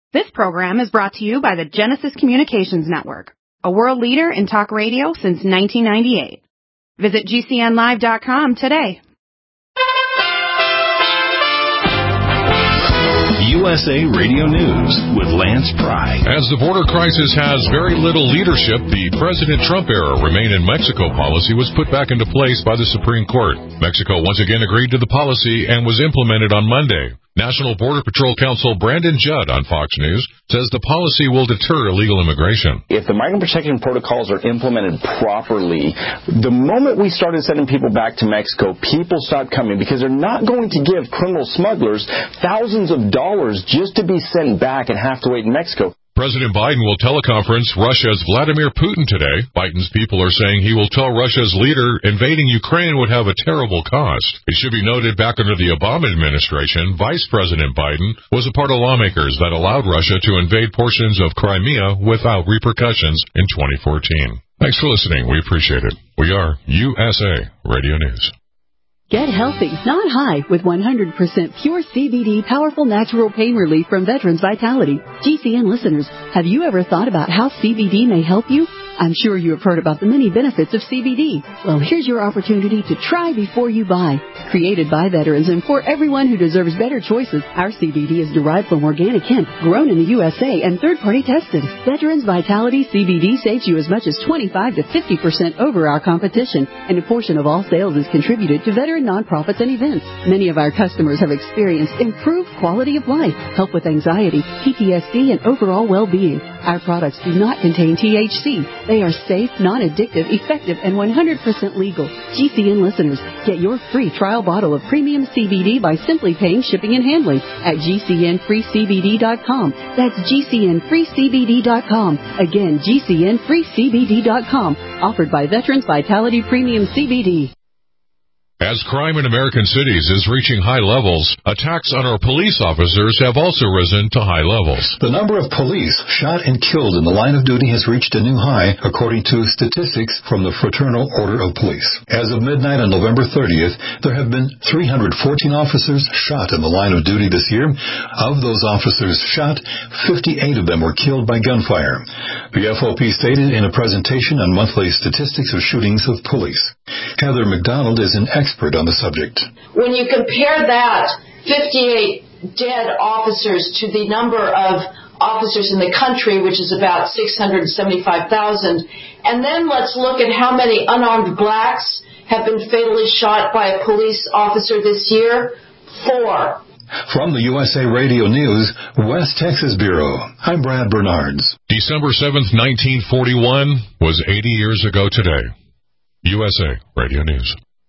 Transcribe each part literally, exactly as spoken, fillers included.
This program is brought to you by the Genesis Communications Network, a world leader in talk radio since nineteen ninety-eight. Visit G C N live dot com today. U S A Radio News with Lance Pry. As the border crisis has very little leadership, the President Trump era Remain in Mexico policy was put back into place by the Supreme Court. Mexico once again agreed to the policy and was implemented on Monday. National Border Patrol Counsel Brandon Judd on Fox News says the policy will deter illegal immigration. If the migrant protection protocols are implemented properly, the moment we started sending people back to Mexico, people stopped coming because they're not going to give criminal smugglers thousands of dollars just to be sent back and have to wait in Mexico. President Biden will teleconference Russia's Vladimir Putin today. Biden's people are saying he will tell Russia's leader invading Ukraine would have a terrible cost. It should be noted back under the Obama administration, Vice President Biden was a part of lawmakers that allowed Russia to invade portions of Crimea without repercussions in twenty fourteen. Thanks for listening. We appreciate it. We are U S A Radio News. Get healthy, not high, with one hundred percent pure C B D powerful natural pain relief from Veterans Vitality. G C N listeners, have you ever thought about how C B D may help you? I'm sure you have heard about the many benefits of C B D. Well, here's your opportunity to try before you buy. Created by veterans and for everyone who deserves better choices, our C B D is derived from organic hemp, grown in the U S A, and third-party tested. Veterans Vitality C B D saves you as much as twenty-five to fifty percent over our competition, and a portion of all sales is contributed to veteran nonprofits and events. Many of our customers have experienced improved quality of life, help with anxiety, P T S D, and overall well-being. Our products do not contain T H C. They are safe, non-addictive, effective, and one hundred percent legal. G C N listeners, get your free trial bottle of premium C B D by simply paying shipping and handling at G C N free C B D dot com. That's G C N free C B D dot com. Again, G C N free C B D dot com. Offered by Veterans Vitality Premium C B D. As crime in American cities is reaching high levels, attacks on our police officers have also risen to high levels. The number of police shot and killed in the line of duty has reached a new high, according to statistics from the Fraternal Order of Police. As of midnight on November thirtieth, there have been three hundred fourteen officers shot in the line of duty this year. Of those officers shot, fifty-eight of them were killed by gunfire. The F O P stated in a presentation on monthly statistics of shootings of police. Heather McDonald is an expert expert on the subject. When you compare that fifty-eight dead officers to the number of officers in the country, which is about six hundred seventy-five thousand, and then let's look at how many unarmed blacks have been fatally shot by a police officer this year. Four. From the U S A Radio News, West Texas Bureau, I'm Brad Bernards. December seventh, nineteen forty-one was eighty years ago today. U S A Radio News.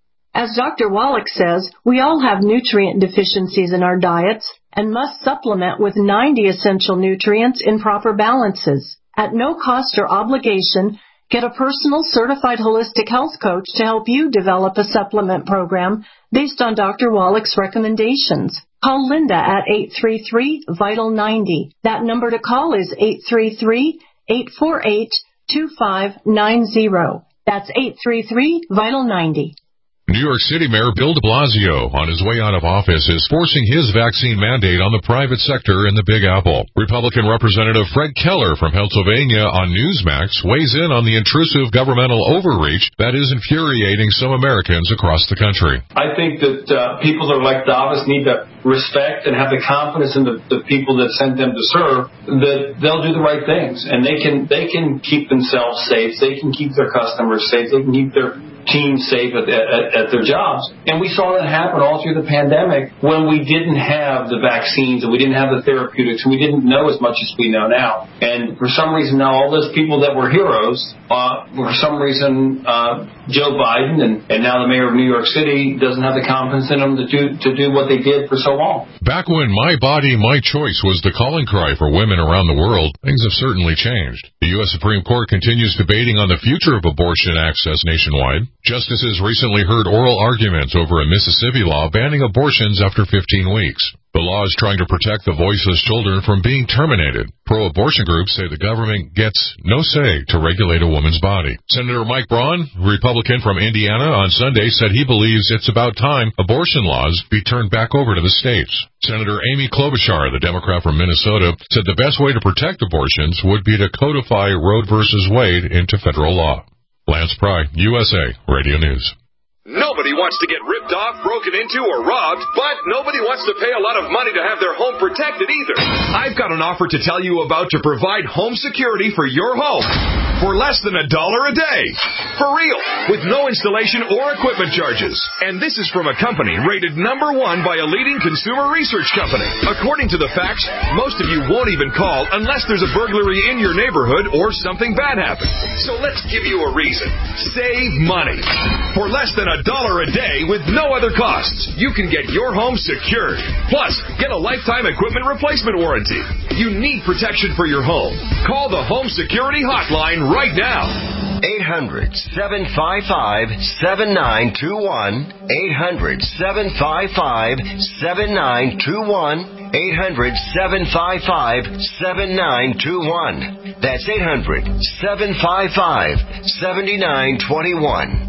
As Doctor Wallach says, we all have nutrient deficiencies in our diets and must supplement with ninety essential nutrients in proper balances. At no cost or obligation, get a personal certified holistic health coach to help you develop a supplement program based on Doctor Wallach's recommendations. Call Linda at eight three three, VITAL ninety. That number to call is eight three three, eight four eight, two five nine zero. That's eight three three, VITAL ninety. New York City Mayor Bill de Blasio, on his way out of office, is forcing his vaccine mandate on the private sector in the Big Apple. Republican Representative Fred Keller from Pennsylvania on Newsmax weighs in on the intrusive governmental overreach that is infuriating some Americans across the country. I think that uh, people that are elected to office need to respect and have the confidence in the, the people that sent them to serve, that they'll do the right things, and they can they can keep themselves safe, they can keep their customers safe, they can keep their teams safe at, at, at their jobs. And we saw that happen all through the pandemic when we didn't have the vaccines and we didn't have the therapeutics and we didn't know as much as we know now. And for some reason now all those people that were heroes, uh, for some reason uh, Joe Biden and, and now the mayor of New York City doesn't have the confidence in them to do, to do what they did for so long. Back when My Body, My Choice was the calling cry for women around the world, things have certainly changed. The U S Supreme Court continues debating on the future of abortion access nationwide. Justices recently heard oral arguments over a Mississippi law banning abortions after fifteen weeks. The law is trying to protect the voiceless children from being terminated. Pro-abortion groups say the government gets no say to regulate a woman's body. Senator Mike Braun, Republican from Indiana, on Sunday said he believes it's about time abortion laws be turned back over to the states. Senator Amy Klobuchar, the Democrat from Minnesota, said the best way to protect abortions would be to codify Roe versus Wade into federal law. Lance Pry, U S A Radio News. Nobody wants to get ripped off, broken into, or robbed, but nobody wants to pay a lot of money to have their home protected either. I've got an offer to tell you about to provide home security for your home for less than a dollar a day. For real, with no installation or equipment charges. And this is from a company rated number one by a leading consumer research company. According to the facts, most of you won't even call unless there's a burglary in your neighborhood or something bad happens. So let's give you a reason. Save money. For less than a dollar a day with no other costs, you can get your home secured. Plus, get a lifetime equipment replacement warranty. You need protection for your home. Call the Home Security Hotline right now. eight hundred, seven five five, seven nine two one. eight hundred, seven five five, seven nine two one. eight hundred, seven five five, seven nine two one. That's eight hundred, seven five five, seven nine two one.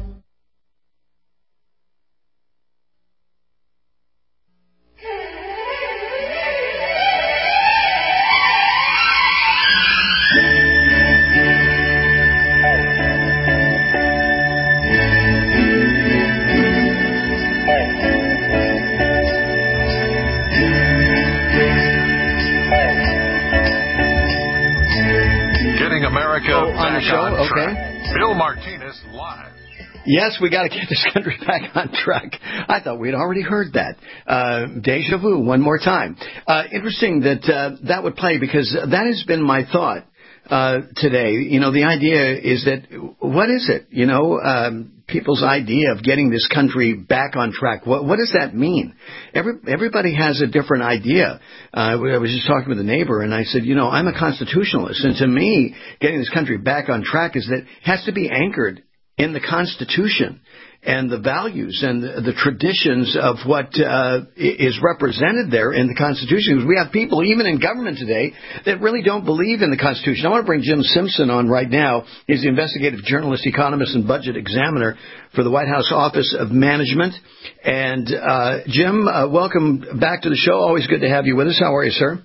Bill Martinez live. Yes, we got to get this country back on track. I thought we'd already heard that. Uh, deja vu, one more time. Uh, interesting that uh, that would play, because that has been my thought uh, today. You know, the idea is that, what is it? You know, um, people's idea of getting this country back on track. What, what does that mean? Every, everybody has a different idea. Uh, I was just talking with a neighbor, and I said, you know, I'm a constitutionalist, and to me, getting this country back on track is that it has to be anchored in the Constitution and the values and the, the traditions of what uh, is represented there in the Constitution. Because we have people, even in government today, that really don't believe in the Constitution. I want to bring Jim Simpson on right now. He's the investigative journalist, economist, and budget examiner for the White House Office of Management. And uh, Jim, uh, welcome back to the show. Always good to have you with us. How are you, sir?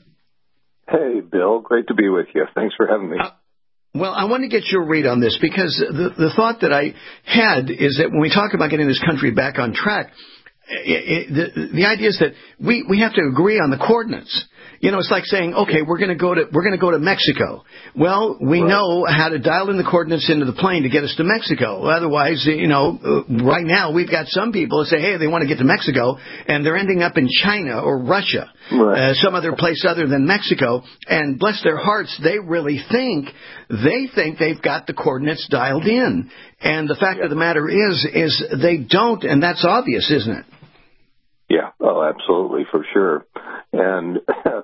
Hey, Bill. Great to be with you. Thanks for having me. Uh- Well, I want to get your read on this, because the, the thought that I had is that when we talk about getting this country back on track, it, it, the, the idea is that we, we have to agree on the coordinates. You know, it's like saying, okay, we're going to go to we're going to go to Mexico. Well, we right. know how to dial in the coordinates into the plane to get us to Mexico. Otherwise, you know, right now we've got some people that say, hey, they want to get to Mexico, and they're ending up in China or Russia, right. uh, some other place other than Mexico. And bless their hearts, they really think they think they've got the coordinates dialed in. And the fact yeah. of the matter is, is they don't, and that's obvious, isn't it? Yeah, oh, absolutely, for sure. And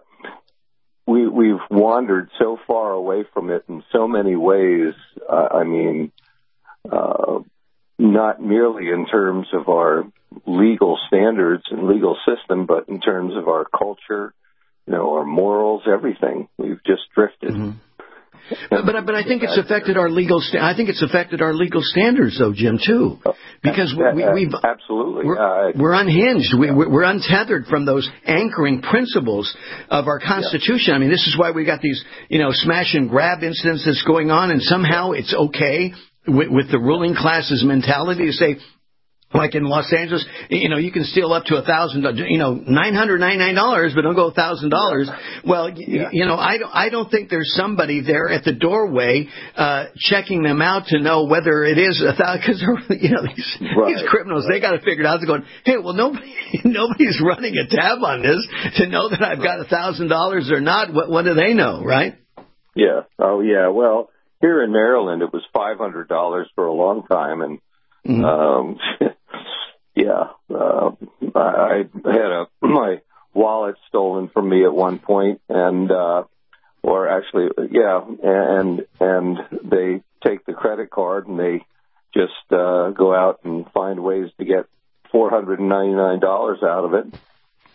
we, we've wandered so far away from it in so many ways. Uh, I mean, uh, not merely in terms of our legal standards and legal system, but in terms of our culture, you know, our morals, everything. We've just drifted. Mm-hmm. But but, but I think it's affected our legal. Sta- I think it's affected our legal standards, though, Jim, too, because we, we, we've absolutely we're, uh, we're unhinged. We, we're untethered from those anchoring principles of our Constitution. Yeah. I mean, this is why we got these, you know, smash and grab incidents that's going on, and somehow it's okay with, with the ruling class's mentality to say, like in Los Angeles, you know, you can steal up to a thousand, you know, nine hundred ninety-nine dollars, but don't go a thousand dollars. Well, yeah. you know, I don't, I don't think there's somebody there at the doorway uh, checking them out to know whether it is a thousand. Because you know these, right. these criminals, right. they got to figure it out. They're going, hey, well, nobody, nobody's running a tab on this to know that I've got a thousand dollars or not. What, what do they know, right? Yeah. Oh, yeah. Well, here in Maryland, it was five hundred dollars for a long time, and. Mm-hmm. Um, yeah, uh, I had a, my wallet stolen from me at one point, and, uh, or actually, yeah, and, and they take the credit card and they just, uh, go out and find ways to get four hundred ninety-nine dollars out of it.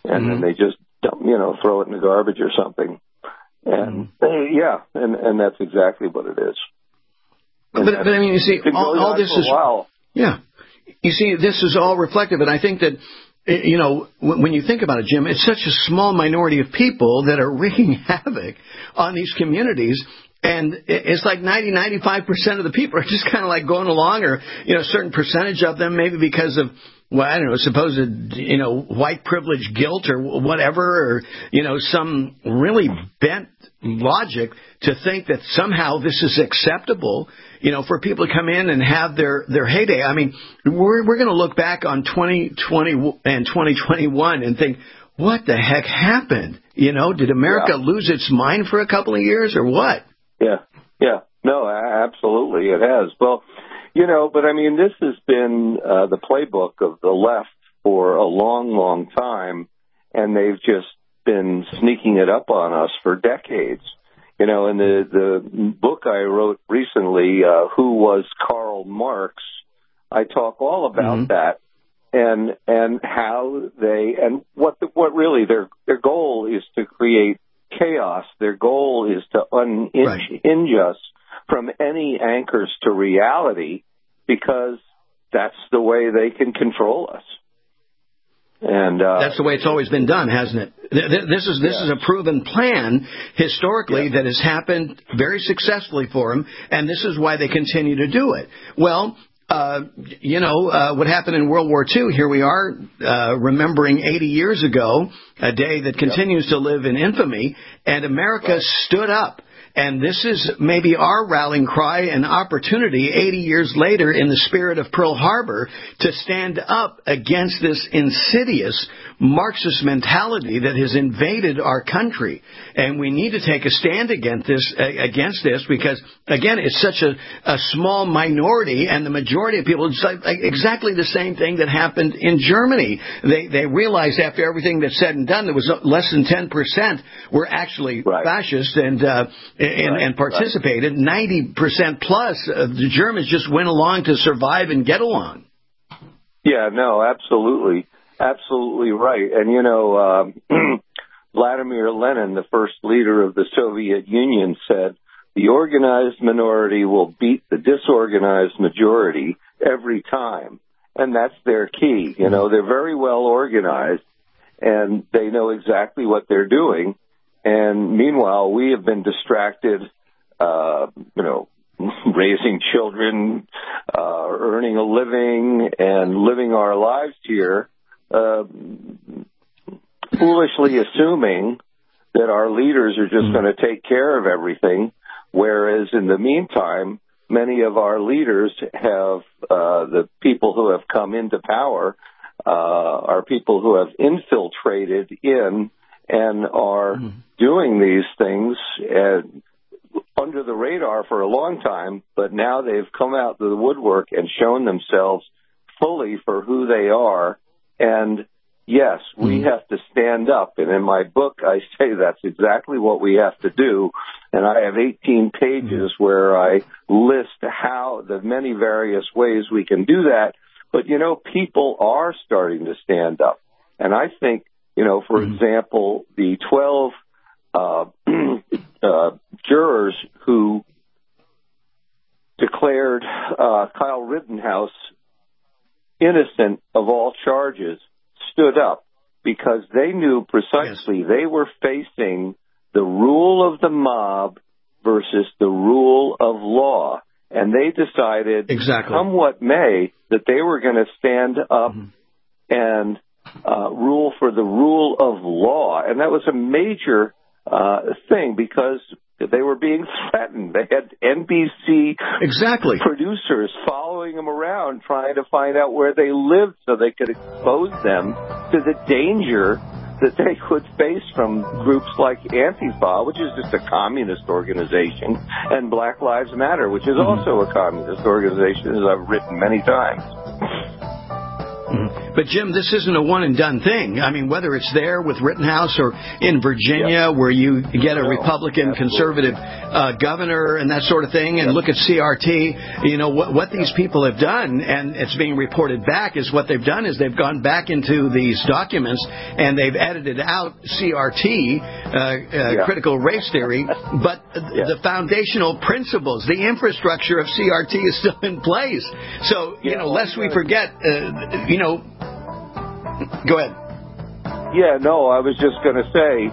and mm-hmm. then they just dump, you know, throw it in the garbage or something. And mm-hmm. yeah, and and that's exactly what it is. But, but I mean, you see, all, all this is yeah. You see, this is all reflective, and I think that, you know, when you think about it, Jim, it's such a small minority of people that are wreaking havoc on these communities. And it's like ninety, ninety-five percent of the people are just kind of like going along, or, you know, a certain percentage of them, maybe because of, well, I don't know, supposed, you know, white privilege guilt or whatever, or, you know, some really bent logic to think that somehow this is acceptable, you know, for people to come in and have their, their heyday. I mean, we're, we're going to look back on twenty twenty and twenty twenty-one and think, what the heck happened? You know, did America yeah. lose its mind for a couple of years or what? Yeah, yeah. No, absolutely it has. Well, you know, but I mean, this has been uh, the playbook of the left for a long, long time, and they've just been sneaking it up on us for decades. You know, in the, the book I wrote recently, uh, Who Was Karl Marx, I talk all about mm-hmm. that and and how they, and what the, what really their their goal is to create chaos. Their goal is to unhinge right. us from any anchors to reality, because that's the way they can control us. And uh, that's the way it's always been done, hasn't it? This is this yeah. is a proven plan historically yeah. that has happened very successfully for them, and this is why they continue to do it. Well, uh, you know, uh, what happened in World War Two, here we are uh, remembering eighty years ago, a day that continues yeah. to live in infamy, and America right. stood up. And this is maybe our rallying cry and opportunity eighty years later in the spirit of Pearl Harbor to stand up against this insidious Marxist mentality that has invaded our country. And we need to take a stand against this, against this because, again, it's such a, a small minority, and the majority of people, it's like, like exactly the same thing that happened in Germany. They, they realized after everything that's said and done, there was less than ten percent were actually right. fascist and, uh, and, right. and participated. Right. ninety percent plus of the Germans just went along to survive and get along. Yeah, no, absolutely. Absolutely right. And, you know, uh, Vladimir Lenin, the first leader of the Soviet Union, said, the organized minority will beat the disorganized majority every time. And that's their key. You know, they're very well organized, and they know exactly what they're doing. And meanwhile, we have been distracted, uh, you know, raising children, uh, earning a living, and living our lives here. Uh, foolishly assuming that our leaders are just mm-hmm. going to take care of everything, whereas in the meantime, many of our leaders have, uh, the people who have come into power, uh, are people who have infiltrated in and are mm-hmm. doing these things and under the radar for a long time, but now they've come out to the woodwork and shown themselves fully for who they are. And yes, we have to stand up. And in my book, I say that's exactly what we have to do. And I have eighteen pages where I list how the many various ways we can do that. But, you know, people are starting to stand up. And I think, you know, for mm-hmm. example, the twelve uh, uh, jurors who declared uh, Kyle Rittenhouse innocent of all charges stood up because they knew precisely yes. they were facing the rule of the mob versus the rule of law. And they decided, exactly. come what may, that they were going to stand up mm-hmm. and uh, rule for the rule of law. And that was a major uh, thing because they were being threatened. They had N B C exactly. producers following them around trying to find out where they lived so they could expose them to the danger that they could face from groups like Antifa, which is just a communist organization, and Black Lives Matter, which is mm-hmm. also a communist organization, as I've written many times. Mm-hmm. But, Jim, this isn't a one-and-done thing. I mean, whether it's there with Rittenhouse or in Virginia, yep. where you get a Republican, Absolutely. conservative uh, governor and that sort of thing, and yep. look at C R T, you know, what, what these people have done, and it's being reported back, is what they've done is they've gone back into these documents and they've edited out C R T, uh, uh, yeah. critical race theory, but yeah. the foundational principles, the infrastructure of C R T is still in place. So, you yeah, know, lest we forget, uh, you know, go ahead. Yeah, no, I was just going to say,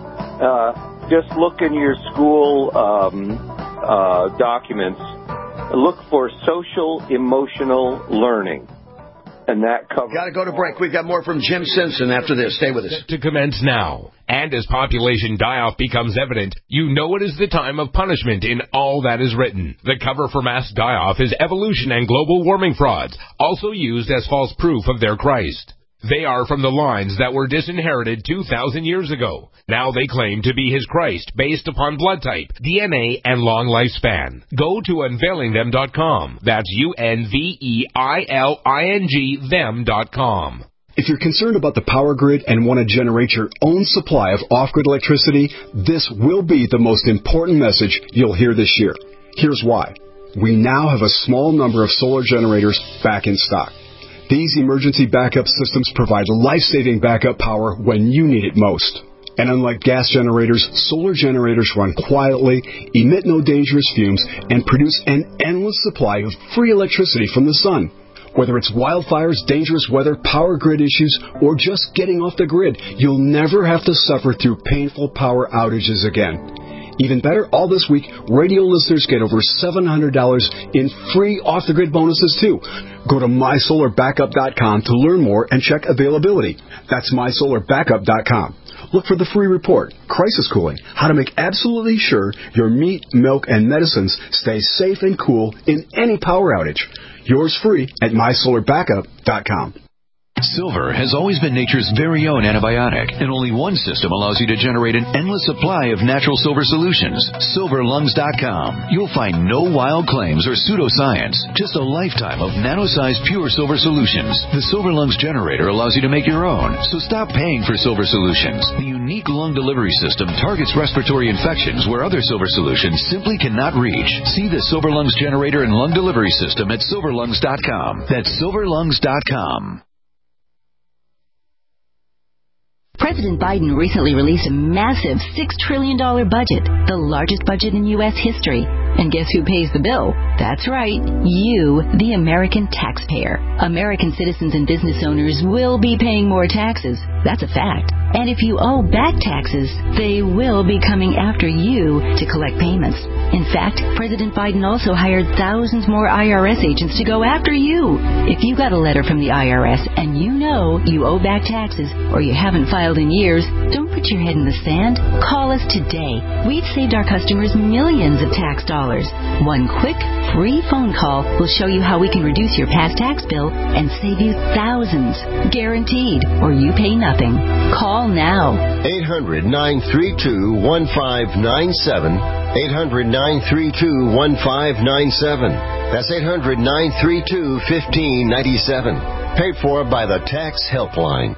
uh, just look in your school um, uh, documents, look for social emotional learning. And that covers... Got to go to break. We've got more from Jim Simpson after this. Stay with us. To commence now. And as population die-off becomes evident, you know it is the time of punishment in all that is written. The cover for mass die-off is evolution and global warming frauds, also used as false proof of their Christ. They are from the lines that were disinherited two thousand years ago. Now they claim to be his Christ based upon blood type, D N A, and long lifespan. Go to unveiling them dot com. That's U N V E I L I N G them dot com. If you're concerned about the power grid and want to generate your own supply of off-grid electricity, this will be the most important message you'll hear this year. Here's why. We now have a small number of solar generators back in stock. These emergency backup systems provide life-saving backup power when you need it most. And unlike gas generators, solar generators run quietly, emit no dangerous fumes, and produce an endless supply of free electricity from the sun. Whether it's wildfires, dangerous weather, power grid issues, or just getting off the grid, you'll never have to suffer through painful power outages again. Even better, all this week, radio listeners get over seven hundred dollars in free off-the-grid bonuses, too. Go to my solar backup dot com to learn more and check availability. That's my solar backup dot com. Look for the free report, Crisis Cooling, how to make absolutely sure your meat, milk, and medicines stay safe and cool in any power outage. Yours free at my solar backup dot com. Silver has always been nature's very own antibiotic, and only one system allows you to generate an endless supply of natural silver solutions. silver lungs dot com. You'll find no wild claims or pseudoscience, just a lifetime of nano-sized pure silver solutions. The Silver Lungs generator allows you to make your own, so stop paying for silver solutions. The unique lung delivery system targets respiratory infections where other silver solutions simply cannot reach. See the Silver Lungs generator and lung delivery system at silver lungs dot com. That's silver lungs dot com. President Biden recently released a massive six trillion dollars budget, the largest budget in U S history. And guess who pays the bill? That's right, you, the American taxpayer. American citizens and business owners will be paying more taxes. That's a fact. And if you owe back taxes, they will be coming after you to collect payments. In fact, President Biden also hired thousands more I R S agents to go after you. If you got a letter from the I R S and you know you owe back taxes or you haven't filed in years, don't put your head in the sand. Call us today. We've saved our customers millions of tax dollars. One quick, free phone call will show you how we can reduce your past tax bill and save you thousands. Guaranteed, or you pay nothing. Call now. eight hundred, nine three two, one five nine seven. eight hundred, nine three two, one five nine seven. That's eight hundred, nine three two, one five nine seven. Paid for by the Tax Helpline.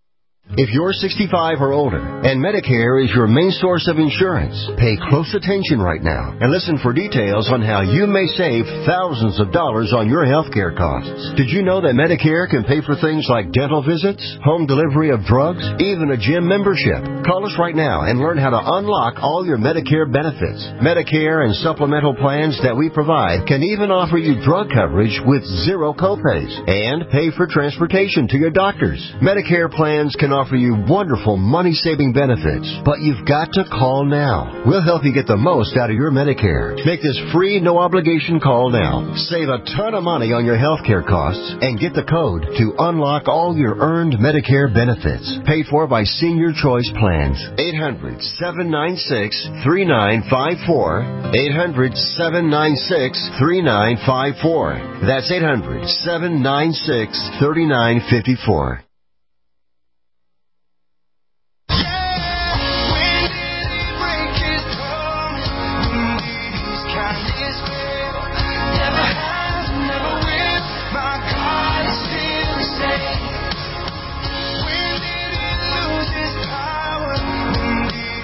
If you're sixty-five or older and Medicare is your main source of insurance, pay close attention right now and listen for details on how you may save thousands of dollars on your health care costs. Did you know that Medicare can pay for things like dental visits, home delivery of drugs, even a gym membership? Call us right now and learn how to unlock all your Medicare benefits. Medicare and supplemental plans that we provide can even offer you drug coverage with zero copays and pay for transportation to your doctors. Medicare plans can offer you wonderful money-saving benefits, but you've got to call now. We'll help you get the most out of your Medicare. Make this free, no-obligation call now. Save a ton of money on your health care costs and get the code to unlock all your earned Medicare benefits. Paid for by Senior Choice Plans. eight hundred, seven nine six, three nine five four. eight hundred, seven nine six, three nine five four. That's eight hundred, seven nine six, three nine five four.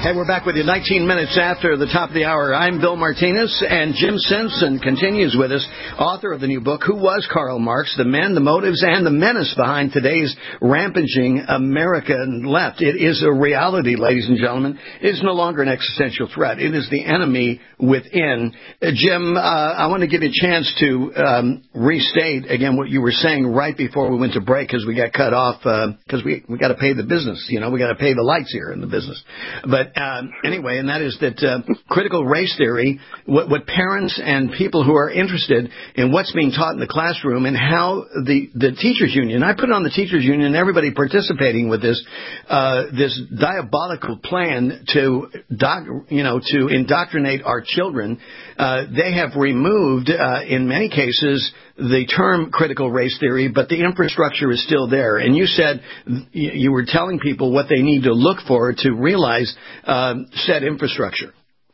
Hey, we're back with you nineteen minutes after the top of the hour. I'm Bill Martinez, and Jim Simpson continues with us, author of the new book, Who Was Karl Marx? The Men, the Motives, and the Menace Behind Today's Rampaging American Left. It is a reality, ladies and gentlemen. It is no longer an existential threat. It is the enemy within. Uh, Jim, uh, I want to give you a chance to um, restate, again, what you were saying right before we went to break, because we got cut off, because uh, we, we got to pay the business. You know, we got to pay the lights here in the business. But Um, anyway, and that is that uh, critical race theory, what, what parents and people who are interested in what's being taught in the classroom and how the, the teachers union, I put it on the teachers union, everybody participating with this, uh, this diabolical plan to, doc, you know, to indoctrinate our children. Uh, they have removed, uh, in many cases, the term critical race theory, but the infrastructure is still there. And you said you were telling people what they need to look for to realize uh, said infrastructure.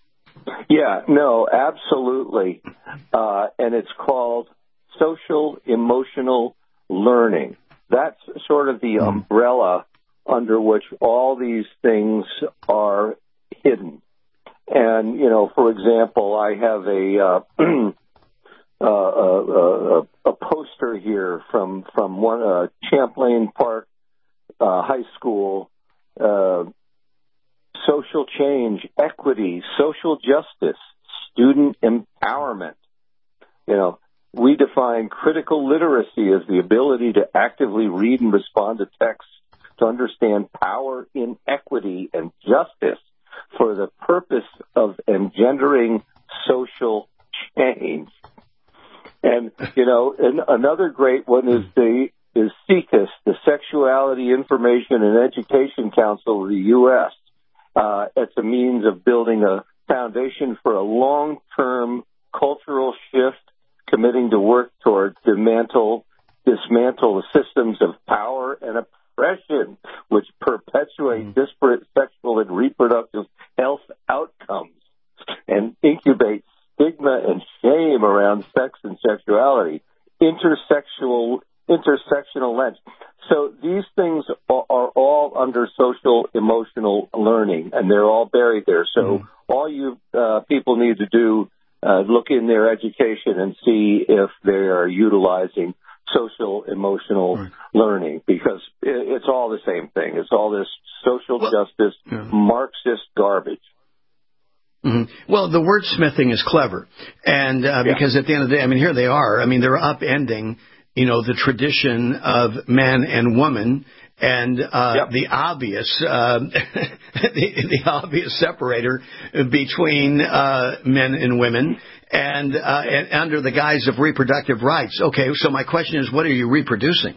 Yeah, no, absolutely. Uh, and it's called social emotional learning. That's sort of the umbrella under which all these things are hidden. And, you know, for example, I have a... Uh, Uh, a, a, a poster here from from one uh, Champlain Park uh, High School. Uh, social change, equity, social justice, student empowerment. You know, we define critical literacy as the ability to actively read and respond to text, to understand power, inequity, and justice for the purpose of engendering social change. And, you know, and another great one is the is SECUS, the Sexuality Information and Education Council of the U S Uh, it's a means of building a foundation for a long-term cultural shift, committing to work toward dismantle, dismantle the systems of power and oppression, which perpetuate mm. disparate sexual and reproductive health outcomes and incubate stigma and shame around sex and sexuality, intersexual, intersectional lens. So these things are, are all under social emotional learning, and they're all buried there. So mm. all you uh, people need to do, uh, look in their education and see if they are utilizing social emotional right. learning, because it, it's all the same thing. It's all this social well, justice, yeah. Marxist garbage. Mm-hmm. Well, the wordsmithing is clever, and uh, yeah. because at the end of the day, I mean, here they are. I mean, they're upending, you know, the tradition of man and woman, and uh, yep. the obvious, uh, the, the obvious separator between uh, men and women, and, uh, and under the guise of reproductive rights. Okay, so my question is, what are you reproducing?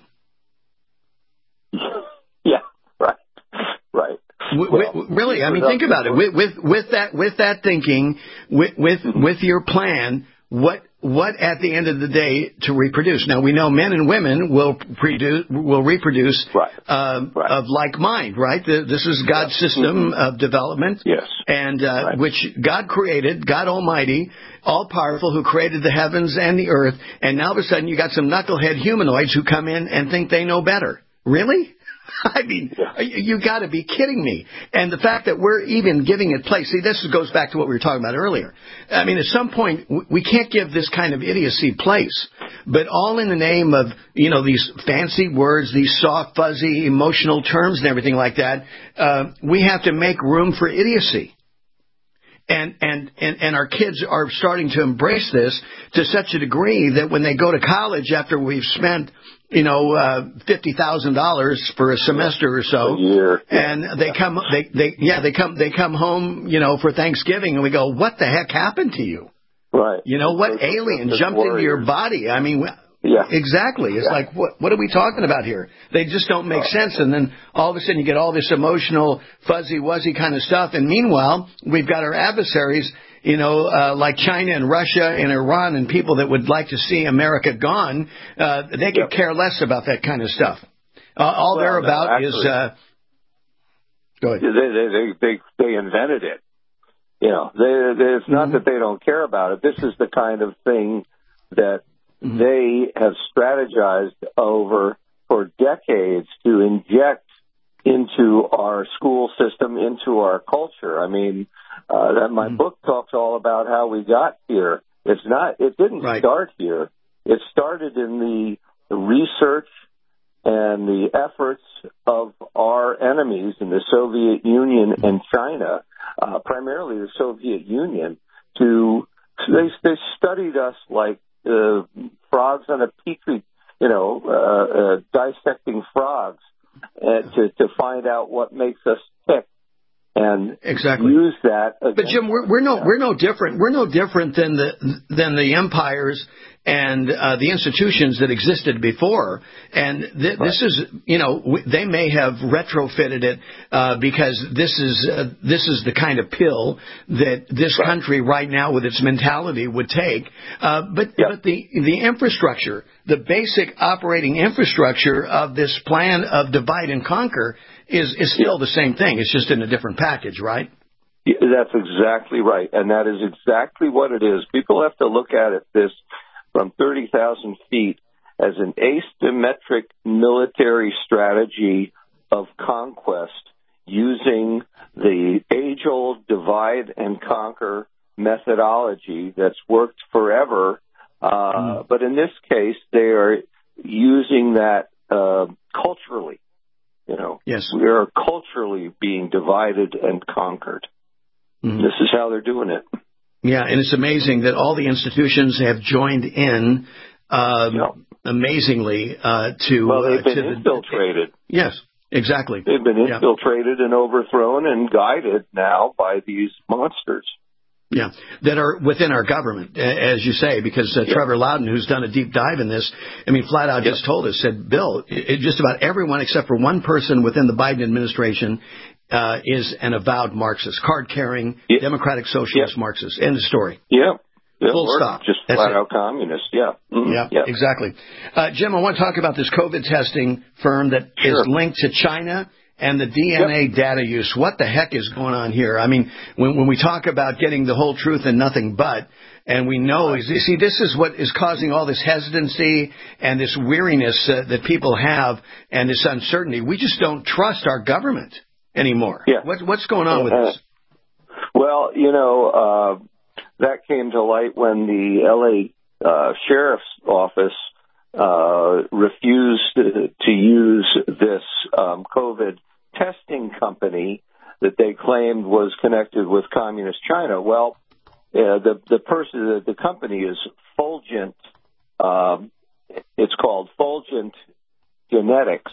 Well, really, I mean, think about it. With, with with that with that thinking, with with with your plan, what what at the end of the day to reproduce? Now we know men and women will produce will reproduce right. Uh, right. of like mind, right? The, this is God's yeah. system mm-hmm. of development, yes, and uh, right. which God created, God Almighty, all powerful, who created the heavens and the earth, and now all of a sudden you got some knucklehead humanoids who come in and think they know better. Really? I mean, you got to be kidding me. And the fact that we're even giving it place, see, this goes back to what we were talking about earlier. I mean, at some point, we can't give this kind of idiocy place, but all in the name of, you know, these fancy words, these soft, fuzzy, emotional terms and everything like that. Uh, we have to make room for idiocy. And, and, and, and our kids are starting to embrace this to such a degree that when they go to college after we've spent, you know, uh, fifty thousand dollars for a semester or so, a year. and they come, they, they, yeah, they come, they come home, you know, for Thanksgiving, and we go, what the heck happened to you? Right. You know, what alien jumped into your body? I mean, yeah, exactly. It's yeah. like, what, what are we talking about here? They just don't make sense. And then all of a sudden you get all this emotional, fuzzy, wuzzy kind of stuff. And meanwhile, we've got our adversaries, you know, uh, like China and Russia and Iran and people that would like to see America gone. Uh, they could yeah. care less about that kind of stuff. Uh, all well, they're about no, actually, is, uh, go ahead. They, they, they, they invented it. You know, they, they, it's not mm-hmm. that they don't care about it. This is the kind of thing that mm-hmm. they have strategized over for decades to inject into our school system, into our culture. I mean, uh, that my mm. book talks all about how we got here. It's not, it didn't right. start here. It started in the, the research and the efforts of our enemies in the Soviet Union and China, uh, primarily the Soviet Union, to, they, they studied us like uh, frogs on a petri, you know, uh, uh, dissecting frogs uh, to, to find out what makes us tick. And exactly. use that. But Jim, we're, we're no we're no different. We're no different than the than the empires and uh, the institutions that existed before. And th- right. this is, you know, w- they may have retrofitted it uh, because this is uh, this is the kind of pill that this right. country right now with its mentality would take. Uh, but yep. but the the infrastructure, the basic operating infrastructure of this plan of divide and conquer is is still the same thing. It's just in a different package, right? Yeah, that's exactly right. And that is exactly what it is. People have to look at it this from thirty thousand feet as an asymmetric military strategy of conquest using the age-old divide and conquer methodology that's worked forever. Uh, mm. But in this case, they are using that uh, culturally. You know, yes. we are culturally being divided and conquered. Mm-hmm. This is how they're doing it. Yeah, and it's amazing that all the institutions have joined in um, yeah. amazingly uh, to... Well, they've uh, been to infiltrated. The, yes, exactly. They've been infiltrated yeah. and overthrown and guided now by these monsters. Yeah, that are within our government, as you say, because uh, yeah. Trevor Loudon, who's done a deep dive in this, I mean, flat out yeah. just told us, said, Bill, it, just about everyone except for one person within the Biden administration uh, is an avowed Marxist, card-carrying, yeah. democratic socialist yeah. Marxist. End of story. Yeah. yeah Full stop. Just That's flat it. out communist, yeah. Mm-hmm. yeah. Yeah, exactly. Uh, Jim, I want to talk about this COVID testing firm that sure. is linked to China and the D N A yep. data use. What the heck is going on here? I mean, when, when we talk about getting the whole truth and nothing but, and we know, you see, this is what is causing all this hesitancy and this weariness uh, that people have and this uncertainty. We just don't trust our government anymore. Yeah. What, what's going on with uh, this? Well, you know, uh, that came to light when the L A uh, Sheriff's Office uh, refused to, to use this um, COVID testing company that they claimed was connected with communist China. Well, uh, the the person, the, the company is Fulgent. Um, it's called Fulgent Genetics,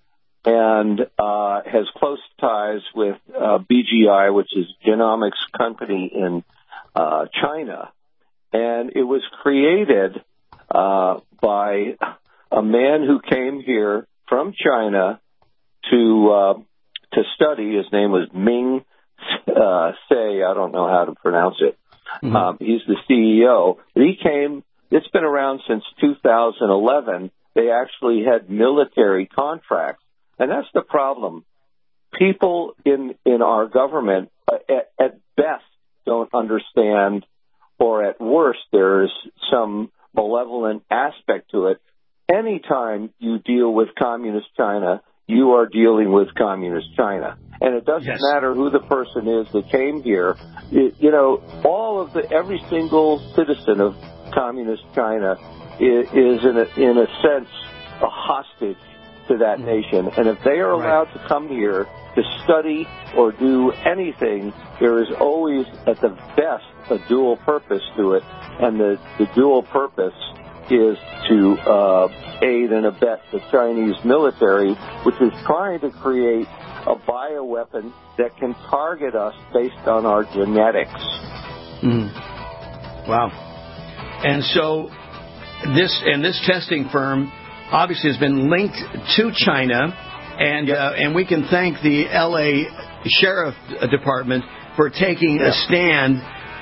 and uh, has close ties with uh, B G I, which is a genomics company in uh, China, and it was created uh, by a man who came here from China to uh, to study. His name was Ming uh, Say. I don't know how to pronounce it. Mm-hmm. Um, he's the C E O. He came. It's been around since two thousand eleven. They actually had military contracts, and that's the problem. People in in our government, uh, at, at best, don't understand, or at worst, there's some malevolent aspect to it. Anytime you deal with communist China, you are dealing with communist China. And it doesn't yes. matter who the person is that came here. It, you know, all of the, every single citizen of communist China is, is in, a, in a sense, a hostage to that mm. nation. And if they are allowed right. to come here to study or do anything, there is always, at the best, a dual purpose to it. And the, the dual purpose is to uh, aid and abet the Chinese military, which is trying to create a bioweapon that can target us based on our genetics. Mm. Wow. And so this and this testing firm obviously has been linked to China, and yep. uh, and we can thank the L A Sheriff Department for taking yep. a stand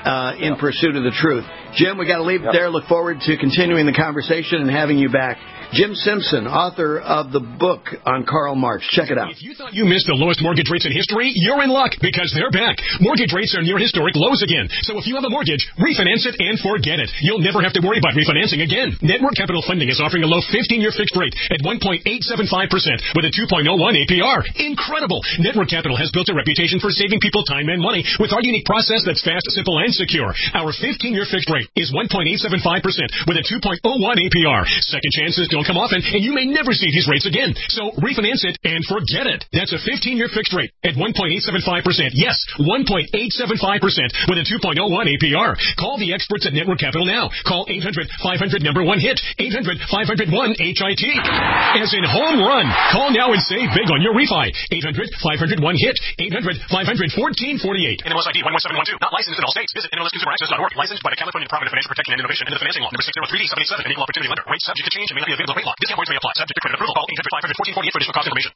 uh, in pursuit of the truth. Jim, we got to leave it there. Look forward to continuing the conversation and having you back. Jim Simpson, author of the book on Karl Marx. Check it out. If you thought you missed the lowest mortgage rates in history, you're in luck because they're back. Mortgage rates are near historic lows again. So if you have a mortgage, refinance it and forget it. You'll never have to worry about refinancing again. Network Capital Funding is offering a low fifteen-year fixed rate at one point eight seven five percent with a two point oh one A P R. Incredible! Network Capital has built a reputation for saving people time and money with our unique process that's fast, simple, and secure. Our fifteen-year fixed rate is one point eight seven five percent with a two point oh one A P R. Second chances don't come often, and you may never see these rates again. So refinance it and forget it. That's a fifteen-year fixed rate at one point eight seven five percent. Yes, one point eight seven five percent with a two point oh one A P R. Call the experts at Network Capital now. Call eight hundred five hundred number one hit. eight hundred five hundred one H I T. As in home run. Call now and save big on your refi. eight hundred five hundred one hit. eight hundred five hundred fourteen forty-eight. N M L S I D one one seven one two. Not licensed in all states. Visit N M L S consumer access dot org. Licensed by the California Department of Financial Protection and Innovation and the Financing Law. Number six zero three D seventy-seven. An equal opportunity lender. Rates subject to change and may not be available rate lock. Discount rates may apply. Subject to credit approval. Call eight hundred five hundred fourteen forty-eight for additional cost information.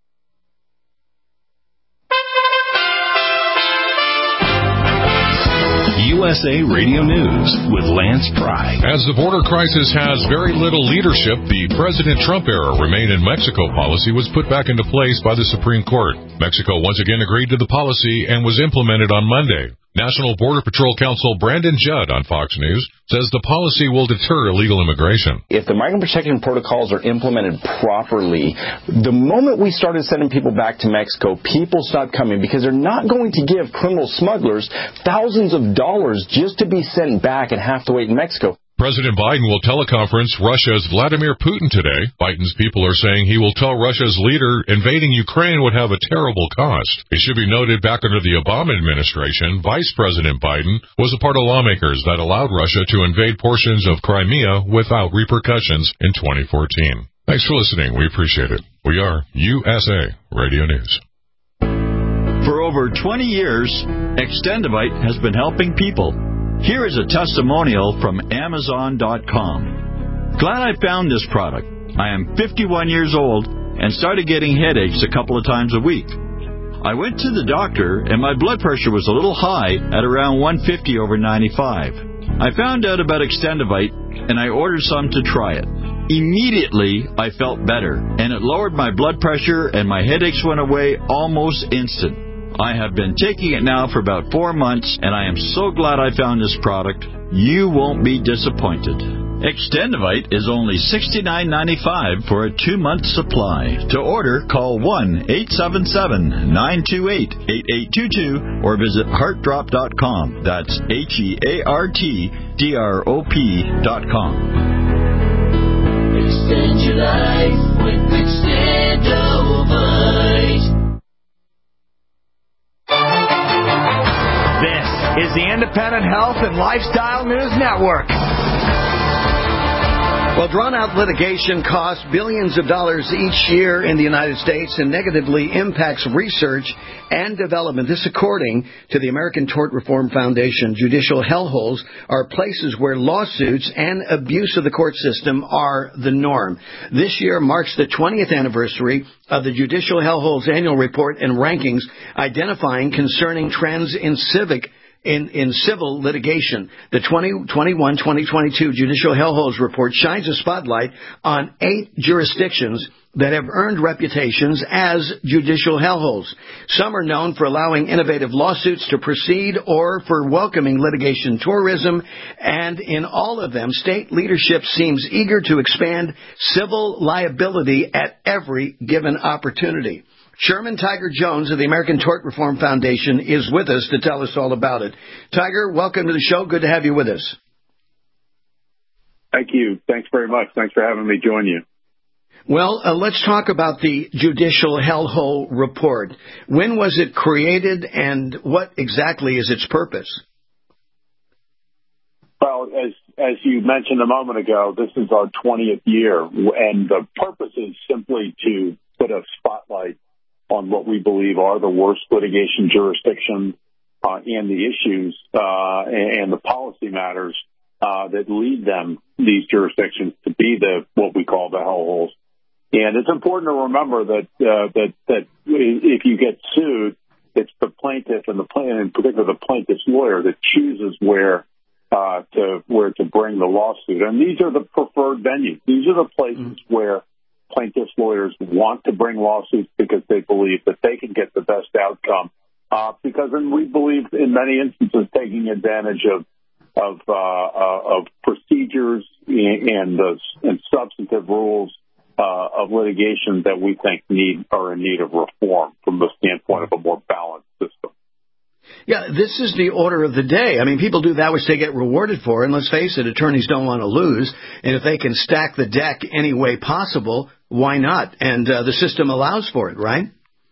U S A Radio News with Lance Pry. As the border crisis has very little leadership, the President Trump era Remain in Mexico policy was put back into place by the Supreme Court. Mexico once again agreed to the policy and was implemented on Monday. National Border Patrol Counsel Brandon Judd on Fox News says the policy will deter illegal immigration. If the migrant protection protocols are implemented properly, the moment we started sending people back to Mexico, people stopped coming because they're not going to give criminal smugglers thousands of dollars just to be sent back and have to wait in Mexico. President Biden will teleconference Russia's Vladimir Putin today. Biden's people are saying he will tell Russia's leader invading Ukraine would have a terrible cost. It should be noted back under the Obama administration, Vice President Biden was a part of lawmakers that allowed Russia to invade portions of Crimea without repercussions in twenty fourteen. Thanks for listening. We appreciate it. We are U S A Radio News. For over twenty years, Extendivite has been helping people. Here is a testimonial from Amazon dot com. Glad I found this product. I am fifty-one years old and started getting headaches a couple of times a week. I went to the doctor and my blood pressure was a little high at around one fifty over ninety-five. I found out about Extendivite and I ordered some to try it. Immediately, I felt better and it lowered my blood pressure and my headaches went away almost instant. I have been taking it now for about four months, and I am so glad I found this product. You won't be disappointed. Extendivite is only sixty-nine ninety-five for a two-month supply. To order, call one eight seven seven nine two eight eight eight two two or visit heart drop dot com. That's H E A R T D R O P dot com. Extend your life with Extendivite. This is the Independent Health and Lifestyle News Network. Well, drawn-out litigation costs billions of dollars each year in the United States and negatively impacts research and development. This according to the American Tort Reform Foundation. Judicial hellholes are places where lawsuits and abuse of the court system are the norm. This year marks the twentieth anniversary of the Judicial Hellholes Annual Report and Rankings identifying concerning trends in civic In, in civil litigation. The twenty twenty-one twenty twenty-two Judicial Hellholes Report shines a spotlight on eight jurisdictions that have earned reputations as judicial hellholes. Some are known for allowing innovative lawsuits to proceed or for welcoming litigation tourism, and in all of them, state leadership seems eager to expand civil liability at every given opportunity. Sherman Tiger Jones of the American Tort Reform Foundation is with us to tell us all about it. Tiger, welcome to the show. Good to have you with us. Thank you. Thanks very much. Thanks for having me join you. Well, uh, let's talk about the Judicial Hellhole Report. When was it created, and what exactly is its purpose? Well, as as you mentioned a moment ago, this is our twentieth year, and the purpose is simply to put a spotlight on what we believe are the worst litigation jurisdictions uh, and the issues uh, and the policy matters uh, that lead them, these jurisdictions, to be the what we call the hellholes. And it's important to remember that uh, that that if you get sued, it's the plaintiff and the plaintiff, in particular the plaintiff's lawyer, that chooses where uh, to where to bring the lawsuit. And these are the preferred venues. These are the places mm-hmm. where plaintiff's lawyers want to bring lawsuits because they believe that they can get the best outcome. Uh, because, and we believe in many instances, taking advantage of of uh, uh, of procedures and uh, and substantive rules uh, of litigation that we think need are in need of reform from the standpoint of a more balanced system. Yeah, this is the order of the day. I mean, people do that which they get rewarded for, and let's face it, attorneys don't want to lose. And if they can stack the deck any way possible, why not? And uh, the system allows for it, right?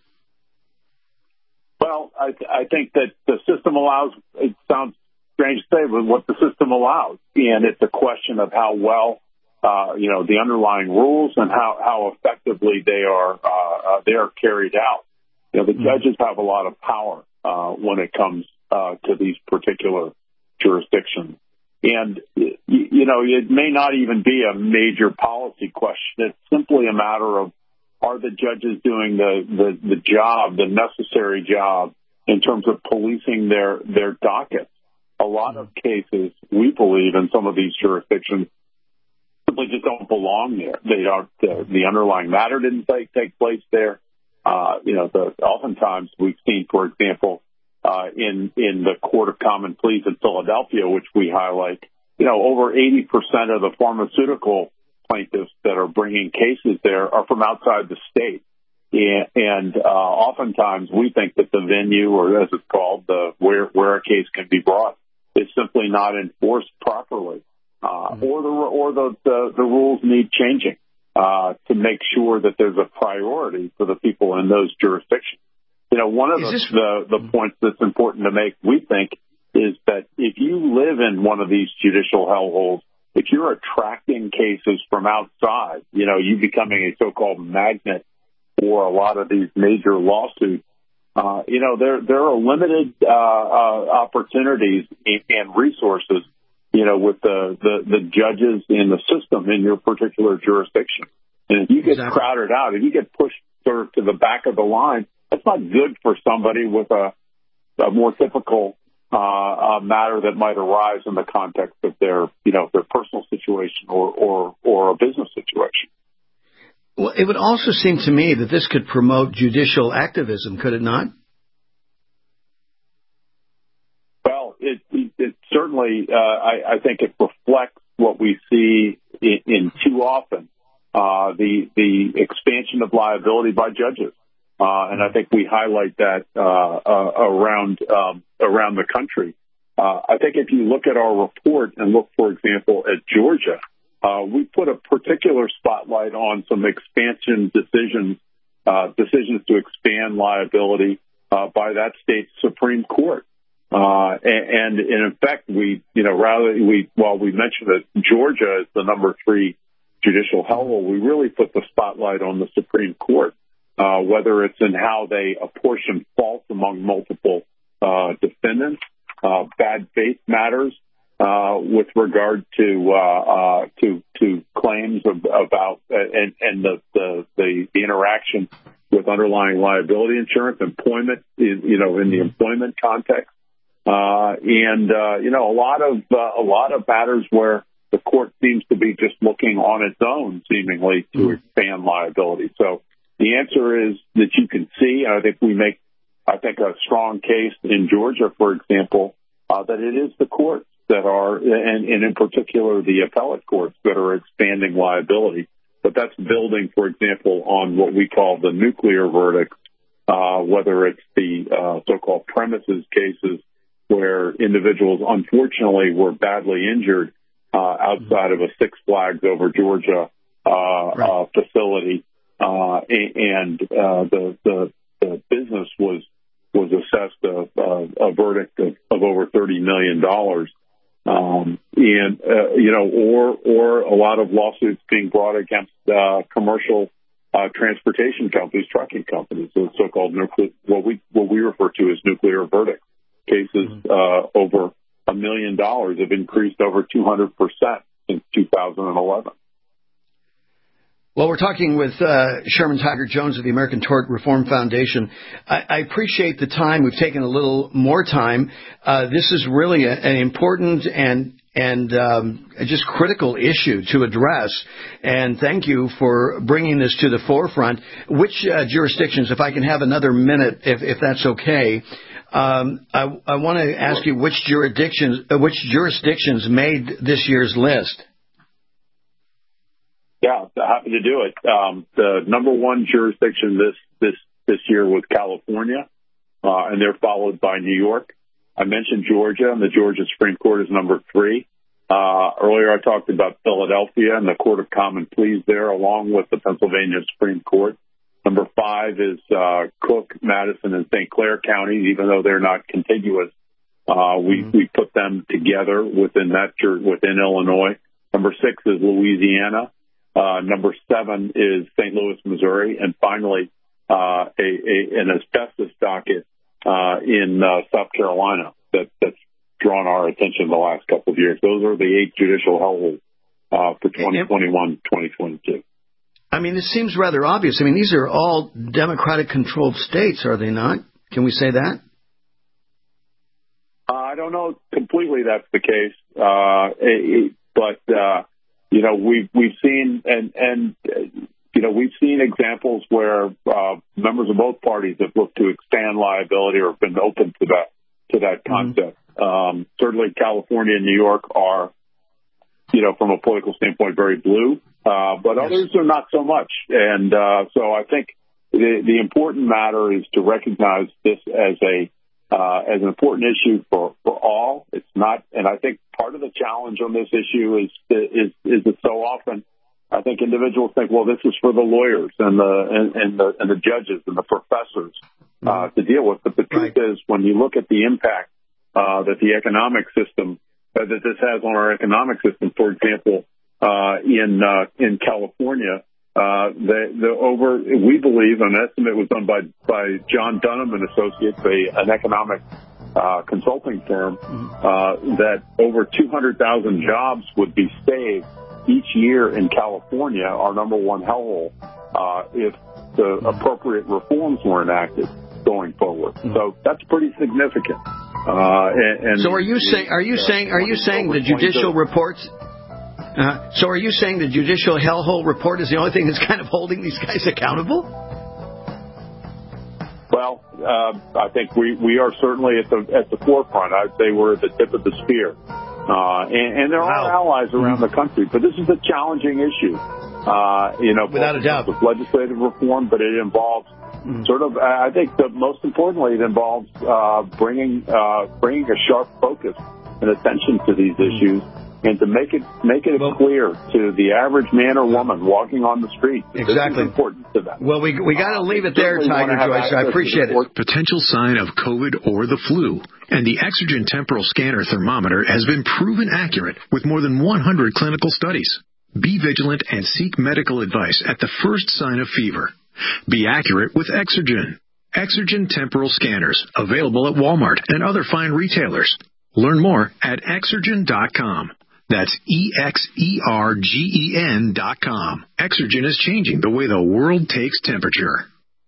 Well, I, I think that the system allows, it sounds strange to say, but what the system allows. And it's a question of how well, uh, you know, the underlying rules and how, how effectively they are, uh, uh, they are carried out. You know, the mm-hmm. judges have a lot of power uh, when it comes uh, to these particular jurisdictions. And, you, you know, it may not even be a major policy question. It's simply a matter of, are the judges doing the, the, the job, the necessary job in terms of policing their, their dockets? A lot of cases, we believe, in some of these jurisdictions simply just don't belong there. They don't, the, the underlying matter didn't take, take place there. Uh, you know, the, oftentimes we've seen, for example, uh, in, in the Court of Common Pleas in Philadelphia, which we highlight, you know, over eighty percent of the pharmaceutical plaintiffs that are bringing cases there are from outside the state. And, and uh, oftentimes we think that the venue, or as it's called, the where, where a case can be brought, is simply not enforced properly. Uh, mm-hmm. or the, or the, the, the rules need changing. Uh, to make sure that there's a priority for the people in those jurisdictions. You know, one of the, this... the, the points that's important to make, we think, is that if you live in one of these judicial hellholes, if you're attracting cases from outside, you know, you becoming a so-called magnet for a lot of these major lawsuits, uh, you know, there, there are limited uh, uh, opportunities and resources, you know, with the, the, the judges in the system in your particular jurisdiction. And if you get exactly. crowded out, if you get pushed sort of to the back of the line, that's not good for somebody with a, a more typical uh, uh, matter that might arise in the context of their, you know, their personal situation or, or, or a business situation. Well, it would also seem to me that this could promote judicial activism, could it not? It, it, it certainly, uh, I, I think it reflects what we see in, in too often, uh, the the expansion of liability by judges, uh, and I think we highlight that uh, uh, around um, around the country. Uh, I think if you look at our report and look, for example, at Georgia, uh, we put a particular spotlight on some expansion decisions, uh, decisions to expand liability uh, by that state's Supreme Court. Uh, and, and in effect, we, you know, rather we, while we mentioned that Georgia is the number three judicial hellhole, we really put the spotlight on the Supreme Court, uh, whether it's in how they apportion fault among multiple, uh, defendants, uh, bad faith matters, uh, with regard to, uh, uh, to, to claims of, about, uh, and, and the, the, the, the interaction with underlying liability insurance, employment, you know, in the employment context. Uh, and, uh, you know, a lot of, uh, a lot of matters where the court seems to be just looking on its own, seemingly, to mm-hmm. expand liability. So the answer is that you can see, and I think we make, I think, a strong case in Georgia, for example, uh, that it is the courts that are, and, and in particular the appellate courts that are expanding liability. But that's building, for example, on what we call the nuclear verdicts, uh, whether it's the uh, so-called premises cases, where individuals, unfortunately, were badly injured uh, outside of a Six Flags Over Georgia uh, right. uh, facility, uh, and uh, the, the the business was was assessed a, a, a verdict of, of over thirty million dollars, um, and uh, you know, or or a lot of lawsuits being brought against uh, commercial uh, transportation companies, trucking companies, the so-called nuclear, what we what we refer to as nuclear verdicts. Cases uh, over a million dollars have increased over two hundred percent since two thousand eleven. Well, we're talking with uh, Sherman Tiger Jones of the American Tort Reform Foundation. I, I appreciate the time. We've taken a little more time. Uh, this is really a, an important and and um, just critical issue to address. And thank you for bringing this to the forefront. Which uh, jurisdictions, if I can have another minute, if, if that's okay, um, I, I want to ask you which jurisdictions, uh, which jurisdictions made this year's list. Yeah, happy to do it. Um, the number one jurisdiction this this this year was California, uh, and they're followed by New York. I mentioned Georgia, and the Georgia Supreme Court is number three. Uh, earlier I talked about Philadelphia and the Court of Common Pleas there, along with the Pennsylvania Supreme Court. Number five is uh, Cook, Madison, and Saint Clair counties, even though they're not contiguous. Uh, we, mm-hmm. we put them together within that within Illinois. Number six is Louisiana. Uh, number seven is Saint Louis, Missouri. And finally, uh, a, a, an asbestos docket uh, in uh, South Carolina that, that's drawn our attention the last couple of years. Those are the eight judicial hellholes uh, for twenty twenty-one, twenty twenty-two. I mean, this seems rather obvious. I mean, these are all Democratic-controlled states, are they not? Can we say that? Uh, I don't know completely that's the case, uh, it, but uh, you know we've we've seen and and uh, you know we've seen examples where uh, members of both parties have looked to expand liability or have been open to that to that concept. Mm-hmm. Um, certainly, California and New York are, you know, from a political standpoint, very blue, uh, but yes. others are not so much. And uh, so I think the, the important matter is to recognize this as a uh, as an important issue for, for all. It's not, and I think part of the challenge on this issue is is is that so often I think individuals think, well, this is for the lawyers and the and, and the and the judges and the professors uh, to deal with. But the truth right. is, when you look at the impact uh, that the economic system uh, that this has on our economic system, for example, uh, in uh, in California, uh, the, the over we believe an estimate was done by by John Dunham and Associates, a, an economic uh, consulting firm, uh, that over two hundred thousand jobs would be saved each year in California, our number one hellhole, uh, if the appropriate reforms were enacted going forward. So that's pretty significant. Uh, and, and so are you saying? Are you uh, saying? Are you saying the judicial reports? Uh, so are you saying the judicial hellhole report is the only thing that's kind of holding these guys accountable? Well, uh, I think we, we are certainly at the at the forefront. I'd say we're at the tip of the spear. Uh, and, and there wow. are allies around mm-hmm. the country, but this is a challenging issue. Uh, you know, without a doubt, with legislative reform, but it involves mm-hmm. sort of. I think that most importantly, it involves uh, bringing uh, bringing a sharp focus and attention to these mm-hmm. issues, and to make it make it well, clear to the average man or woman walking on the street. Exactly, this is important to them. Well, we we got to uh, leave it there, Tiger Joyce. I appreciate it. Potential sign of COVID or the flu. And the Exergen Temporal Scanner Thermometer has been proven accurate with more than one hundred clinical studies. Be vigilant and seek medical advice at the first sign of fever. Be accurate with Exergen. Exergen Temporal Scanners, available at Walmart and other fine retailers. Learn more at exergen dot com. That's E X E R G E N dot com. Exergen is changing the way the world takes temperature.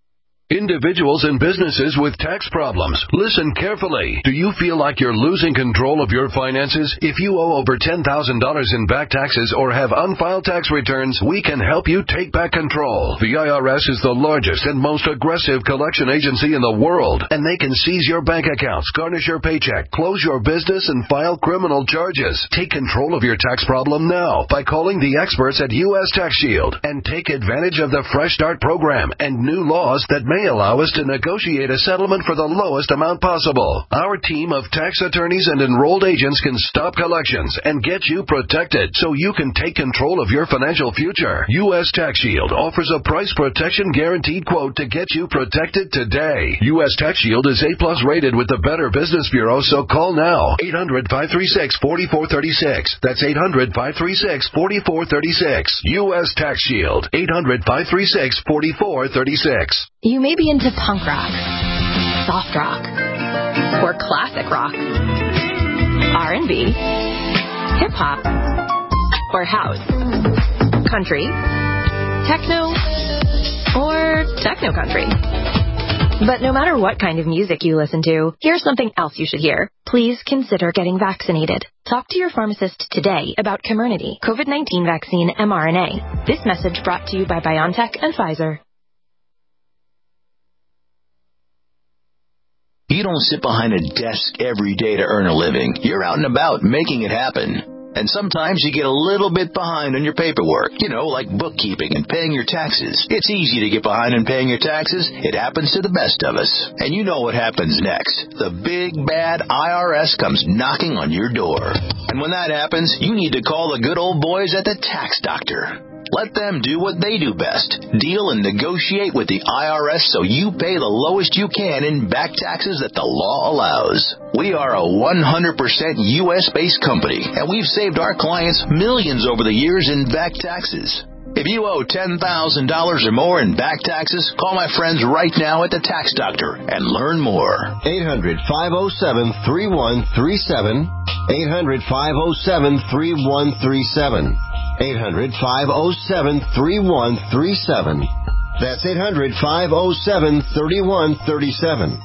Individuals and businesses with tax problems, listen carefully. Do you feel like you're losing control of your finances? If you owe over ten thousand dollars in back taxes or have unfiled tax returns, we can help you take back control. The I R S is the largest and most aggressive collection agency in the world, and they can seize your bank accounts, garnish your paycheck, close your business, and file criminal charges. Take control of your tax problem now by calling the experts at U S Tax Shield and take advantage of the Fresh Start program and new laws that may allow us to negotiate a settlement for the lowest amount possible. Our team of tax attorneys and enrolled agents can stop collections and get you protected so you can take control of your financial future. U S Tax Shield offers a price protection guaranteed quote to get you protected today. U S Tax Shield is A plus rated with the Better Business Bureau, so call now. eight hundred, five three six, four four three six. That's eight hundred, five three six, four four three six. U S Tax Shield. eight hundred, five three six, four four three six. You may be into punk rock, soft rock, or classic rock, R and B, hip-hop, or house, country, techno, or techno country. But no matter what kind of music you listen to, here's something else you should hear. Please consider getting vaccinated. Talk to your pharmacist today about Comirnaty, COVID nineteen vaccine mRNA. This message brought to you by BioNTech and Pfizer. You don't sit behind a desk every day to earn a living. You're out and about making it happen. And sometimes you get a little bit behind on your paperwork, you know, like bookkeeping and paying your taxes. It's easy to get behind on paying your taxes. It happens to the best of us. And you know what happens next. The big, bad I R S comes knocking on your door. And when that happens, you need to call the good old boys at the Tax Doctor. Let them do what they do best. Deal and negotiate with the I R S so you pay the lowest you can in back taxes that the law allows. We are a one hundred percent U S-based company, and we've saved our clients millions over the years in back taxes. If you owe ten thousand dollars or more in back taxes, call my friends right now at the Tax Doctor and learn more. eight hundred, five oh seven, three one three seven. eight hundred, five oh seven, three one three seven. eight hundred, five oh seven, three one three seven. That's eight hundred, five oh seven, three one three seven.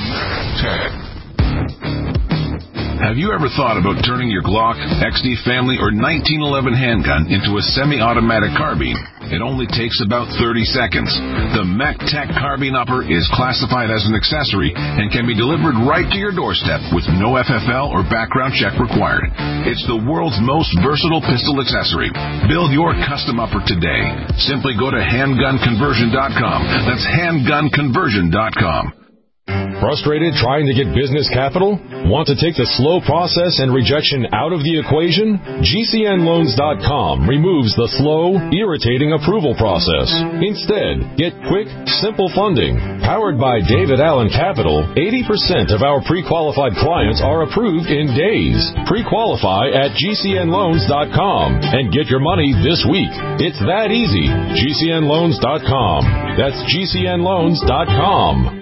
Have you ever thought about turning your Glock, X D Family, or nineteen eleven handgun into a semi-automatic carbine? It only takes about thirty seconds. The MacTac Carbine Upper is classified as an accessory and can be delivered right to your doorstep with no F F L or background check required. It's the world's most versatile pistol accessory. Build your custom upper today. Simply go to handgun conversion dot com. That's handgun conversion dot com. Frustrated trying to get business capital? Want to take the slow process and rejection out of the equation? G C N loans dot com removes the slow, irritating approval process. Instead, get quick, simple funding. Powered by David Allen Capital, eighty percent of our pre-qualified clients are approved in days. Pre-qualify at G C N loans dot com and get your money this week. It's that easy. G C N loans dot com. That's G C N loans dot com.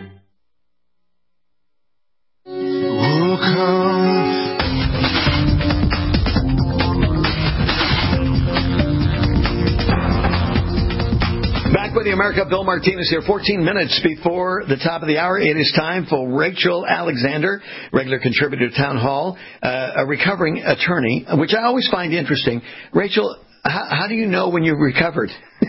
Back with the America, Bill Martinez here. fourteen minutes before the top of the hour, it is time for Rachel Alexander, regular contributor to Town Hall, uh, a recovering attorney, which I always find interesting. Rachel, how, how do you know when you've recovered?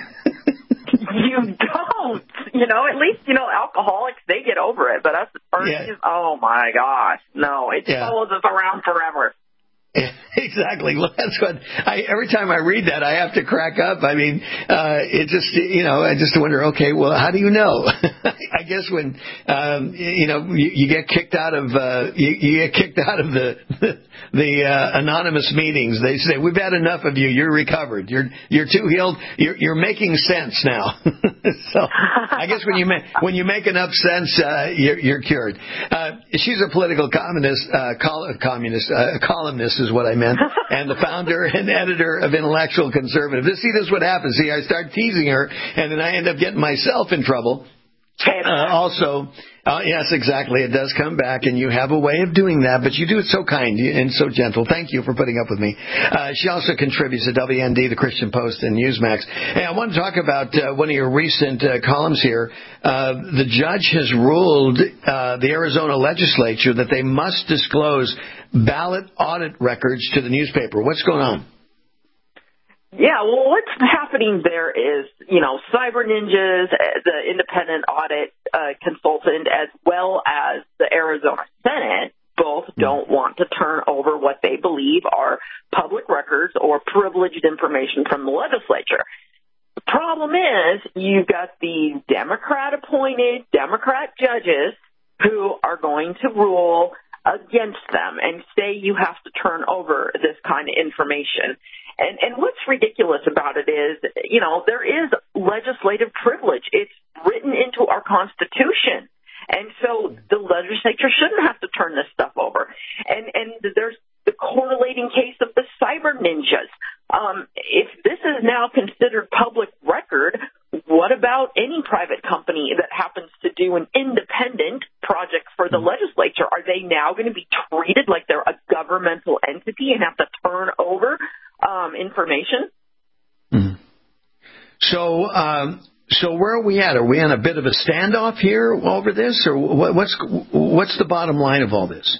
You don't. You know, at least, you know, alcoholics, they get over it. But us attorneys, yeah. Oh, my gosh. No, it yeah. follows us around forever. Exactly. Well, that's what I, every time I read that, I have to crack up. I mean, uh, it just, you know, I just wonder, okay, well, how do you know? I guess when, um, you know, you, you get kicked out of, uh, you, you get kicked out of the, the, uh, anonymous meetings, they say, we've had enough of you. You're recovered. You're, you're too healed. You're, you're making sense now. So I guess when you make, when you make enough sense, uh, you're, you're cured. Uh, she's a political communist, uh, col- communist, uh, columnist is what I meant, and the founder and editor of Intellectual Conservative. This, see, this is what happens. See, I start teasing her, and then I end up getting myself in trouble. Uh, also, uh, yes, exactly. It does come back, and you have a way of doing that, but you do it so kind and so gentle. Thank you for putting up with me. Uh, she also contributes to W N D, the Christian Post, and Newsmax. Hey, I want to talk about uh, one of your recent uh, columns here. Uh, the judge has ruled uh, the Arizona legislature that they must disclose ballot audit records to the newspaper. What's going on? Yeah, well, what's happening there is, you know, Cyber Ninjas, the independent audit uh, consultant, as well as the Arizona Senate, both don't want to turn over what they believe are public records or privileged information from the legislature. The problem is you've got the Democrat-appointed Democrat judges who are going to rule against them and say you have to turn over this kind of information. And, and what's ridiculous about it is, you know, there is legislative privilege. It's written into our Constitution. And so the legislature shouldn't have to turn this stuff over. And, and there's the correlating case of the Cyber Ninjas. Um, if this is now considered public record, what about any private company that happens to do an independent project for the legislature? Are they now going to be treated like they're a governmental entity and have to turn over um, information? Mm-hmm. So, um, so where are we at? Are we on a bit of a standoff here over this, or what, what's what's the bottom line of all this?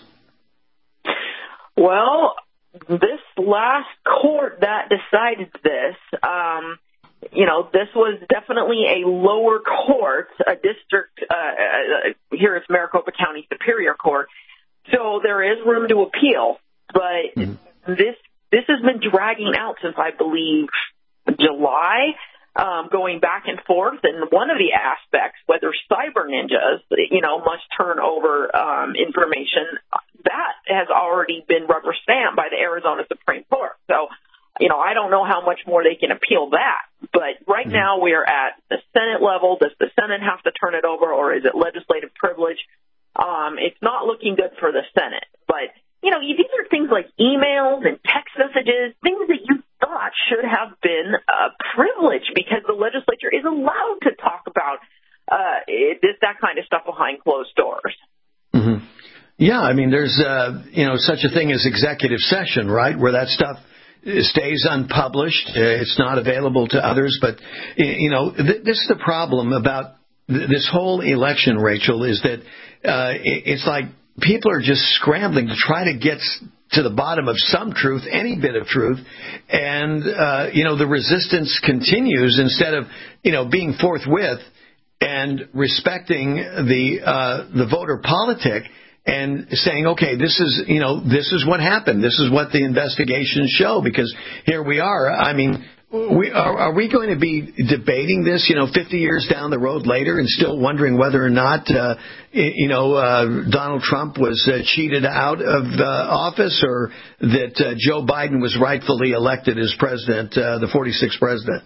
Well, this last court that decided this, um, you know, this was definitely a lower court, a district, uh, uh, here it's Maricopa County Superior Court. So there is room to appeal, but mm-hmm. this this has been dragging out since, I believe, July, um, going back and forth. And one of the aspects, whether cyber ninjas, you know, must turn over um, information, that has already been rubber stamped by the Arizona Supreme Court. So, you know, I don't know how much more they can appeal that. But right mm-hmm. now we are at the Senate level. Does the Senate have to turn it over, or is it legislative privilege? Um, it's not looking good for the Senate. But, you know, these are things like emails and text messages, things that you thought should have been uh, privileged because the legislature is allowed to talk about uh, this, that kind of stuff behind closed doors. Mm-hmm. Yeah, I mean, there's, uh, you know, such a thing as executive session, right, where that stuff stays unpublished. Uh, it's not available to others. But, you know, th- this is the problem about th- this whole election, Rachel, is that uh, it's like people are just scrambling to try to get to the bottom of some truth, any bit of truth. And, uh, you know, the resistance continues instead of, you know, being forthwith and respecting the uh, the voter politic and saying, okay, this is, you know, this is what happened. This is what the investigations show, because here we are. I mean, we are, are we going to be debating this, you know, fifty years down the road later and still wondering whether or not, uh, you know, uh, Donald Trump was uh, cheated out of uh, office, or that uh, Joe Biden was rightfully elected as president, uh, the forty-sixth president?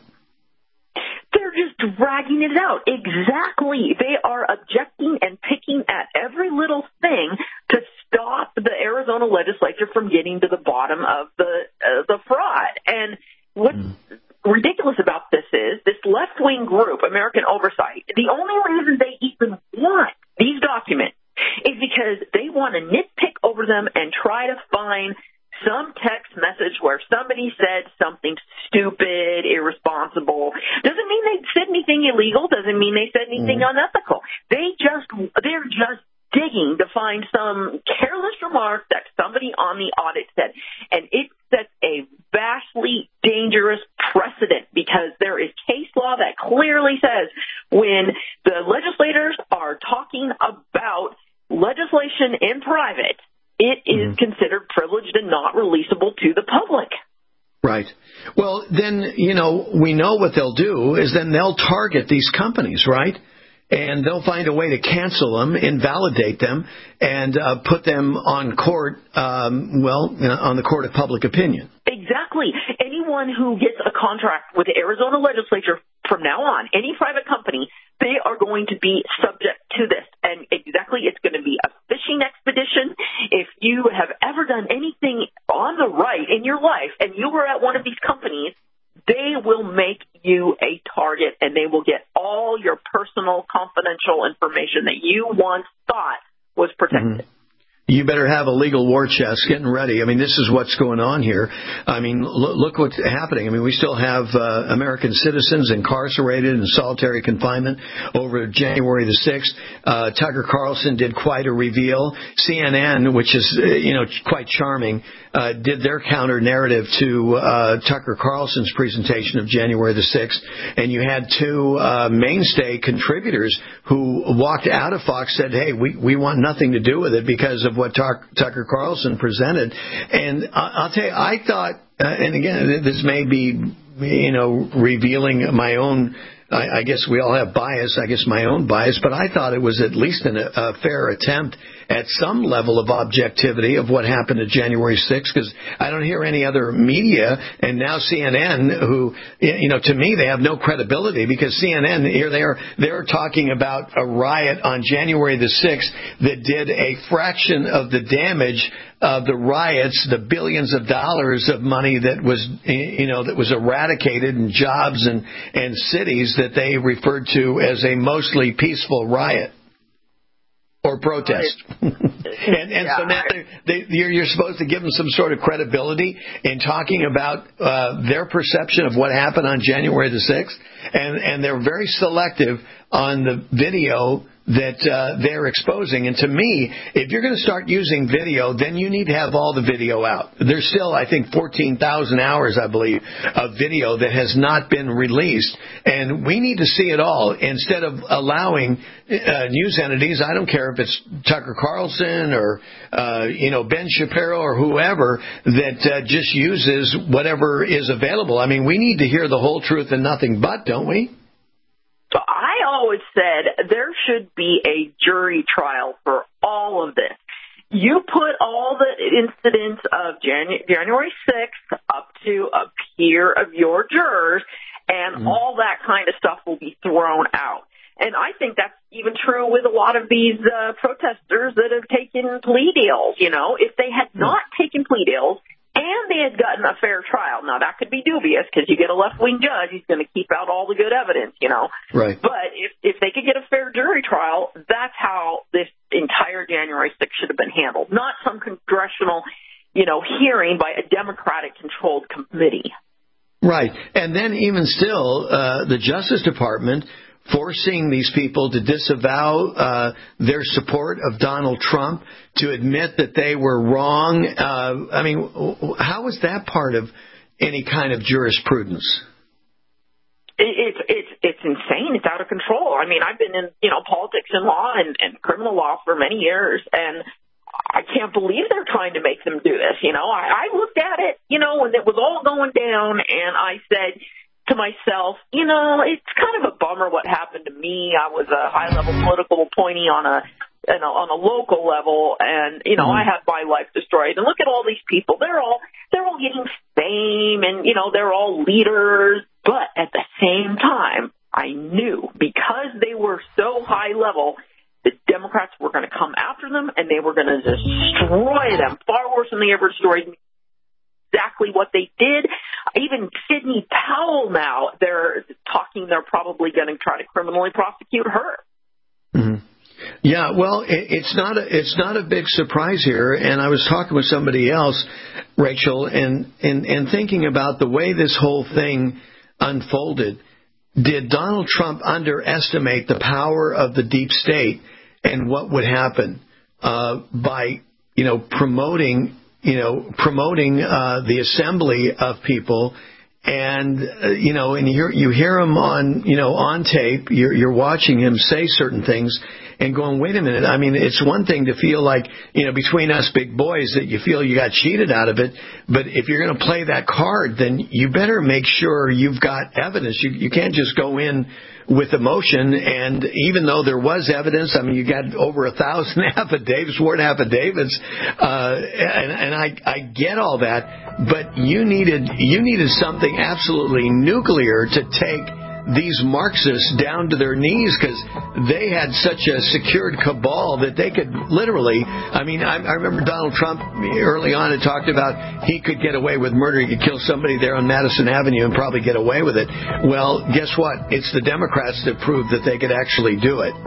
Dragging it out. Exactly. They are objecting and picking at every little thing to stop the Arizona legislature from getting to the bottom of the uh, the fraud. And what's mm. ridiculous about this is this left-wing group, American Oversight, the only reason they even want these documents is because they want to nitpick over them and try to find some text message where somebody said something stupid, irresponsible. Doesn't mean they said anything illegal. Doesn't mean they said anything mm. unethical. They just, they're just digging to find some careless remark that somebody on the audit said. And it sets a vastly dangerous precedent, because there is case law that clearly says when the legislators are talking about legislation in private, it is mm-hmm. considered privileged and not releasable to the public. Right. Well, then, you know, we know what they'll do is then they'll target these companies, right? And they'll find a way to cancel them, invalidate them, and uh, put them on court, um, well, on the court of public opinion. Exactly. Anyone who gets a contract with the Arizona legislature from now on, any private company, they are going to be subject to this. And exactly, it's going to be a fishing expedition. If you have ever done anything on the right in your life and you were at one of these companies, they will make you a target, and they will get all your personal confidential information that you once thought was protected. Mm-hmm. You better have a legal war chest getting ready. I mean, this is what's going on here. I mean, look, look what's happening. I mean, we still have uh, American citizens incarcerated in solitary confinement over January the sixth. Uh, Tucker Carlson did quite a reveal. C N N, which is, uh, you know, quite charming, uh, did their counter narrative to uh, Tucker Carlson's presentation of January the sixth. And you had two uh, mainstay contributors who walked out of Fox, said, hey, we, we want nothing to do with it because of what Tucker Carlson presented. And I'll tell you, I thought, uh, and again, this may be, you know, revealing my own, I, I guess we all have bias, I guess my own bias, but I thought it was at least an, a fair attempt at some level of objectivity of what happened at January sixth, because I don't hear any other media, and now C N N, who, you know, to me, they have no credibility, because C N N, here they are, they're talking about a riot on January the sixth that did a fraction of the damage of the riots, the billions of dollars of money that was, you know, that was eradicated in jobs and, and cities that they referred to as a mostly peaceful riot. Or or protest. and and yeah, so now they, they, you're, you're supposed to give them some sort of credibility in talking about uh, their perception of what happened on January the sixth, and and they're very selective on the video that uh, they're exposing. And to me, if you're going to start using video, then you need to have all the video out. There's still, I think, fourteen thousand hours, I believe, of video that has not been released. And we need to see it all instead of allowing uh, news entities, I don't care if it's Tucker Carlson or, uh, you know, Ben Shapiro or whoever, that uh, just uses whatever is available. I mean, we need to hear the whole truth and nothing but, don't we? So I always said there should be a jury trial for all of this. You put all the incidents of Janu- January sixth up to a peer of your jurors, and mm-hmm. all that kind of stuff will be thrown out. And I think that's even true with a lot of these uh, protesters that have taken plea deals. You know, if they had not taken plea deals, and they had gotten a fair trial. Now, that could be dubious because you get a left-wing judge, he's going to keep out all the good evidence, you know. Right. But if, if they could get a fair jury trial, that's how this entire January sixth should have been handled, not some congressional, you know, hearing by a Democratic-controlled committee. Right. And then even still, uh, the Justice Department forcing these people to disavow uh, their support of Donald Trump, to admit that they were wrong. Uh, I mean, how is that part of any kind of jurisprudence? It's it's it's insane. It's out of control. I mean, I've been in you know politics and law and, and criminal law for many years, and I can't believe they're trying to make them do this. You know, I, I looked at it, you know, when it was all going down, and I said to myself, you know, it's kind of a bummer what happened to me. I was a high-level political appointee on a, on a on a local level, and you know, mm-hmm. I had my life destroyed. And look at all these people; they're all they're all getting fame, and you know, they're all leaders. But at the same time, I knew because they were so high level, the Democrats were going to come after them, and they were going to destroy them far worse than they ever destroyed me. Exactly what they did. Even Sidney Powell now, they're talking they're probably going to try to criminally prosecute her. Mm-hmm. Yeah, well, it, it's not a, it's not a big surprise here. And I was talking with somebody else, Rachel, and, and, and thinking about the way this whole thing unfolded. Did Donald Trump underestimate the power of the deep state and what would happen uh, by, you know, promoting you know, promoting uh, the assembly of people, and uh, you know, and you hear, you hear him on, you know, on tape. You're, you're watching him say certain things, and going, wait a minute. I mean, it's one thing to feel like, you know, between us big boys that you feel you got cheated out of it, but if you're going to play that card, then you better make sure you've got evidence. You, you can't just go in with emotion. And even though there was evidence, I mean, you got over a thousand affidavits, sworn affidavits, uh, and, and I, I get all that, but you needed, you needed something absolutely nuclear to take these Marxists down to their knees, because they had such a secured cabal that they could literally, I mean, I, I remember Donald Trump early on had talked about he could get away with murder. He could kill somebody there on Madison Avenue and probably get away with it. Well, guess what? It's the Democrats that proved that they could actually do it.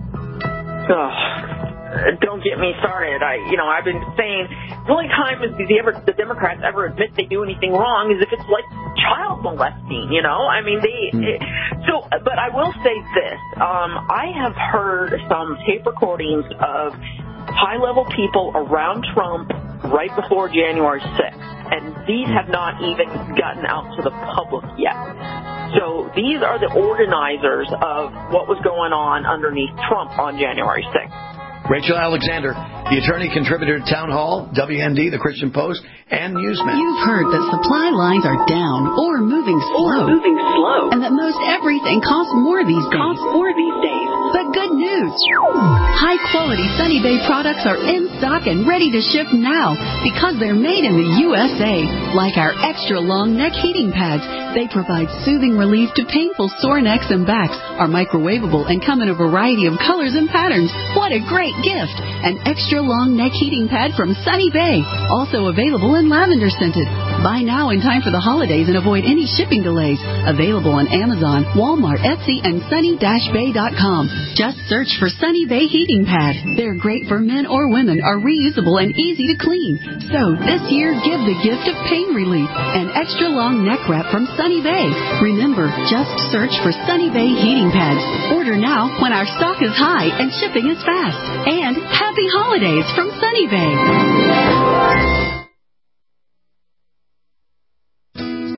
Oh, don't get me started. I, you know, I've been saying the only time the, ever, the Democrats ever admit they do anything wrong is if it's like child molesting, you know? I mean, they, mm. it, so, but I will say this. Um, I have heard some tape recordings of high-level people around Trump right before January sixth, and these have not even gotten out to the public yet. So these are the organizers of what was going on underneath Trump on January sixth. Rachel Alexander, the attorney contributor to Town Hall, W M D, The Christian Post, and Newsman. You've heard that supply lines are down or moving slow. Or moving slow. And that most everything costs more these days. Costs more these days. But good news. High-quality Sunny Bay products are in stock and ready to ship now because they're made in the U S A. Like our extra-long neck heating pads. They provide soothing relief to painful sore necks and backs, are microwavable, and come in a variety of colors and patterns. What a great gift! An extra-long neck heating pad from Sunny Bay. Also available in lavender-scented. Buy now in time for the holidays and avoid any shipping delays. Available on Amazon, Walmart, Etsy, and sunny dash bay dot com. Just search for Sunny Bay Heating Pad. They're great for men or women, are reusable and easy to clean. So this year, give the gift of pain relief. An extra long neck wrap from Sunny Bay. Remember, just search for Sunny Bay Heating Pads. Order now when our stock is high and shipping is fast. And happy holidays from Sunny Bay.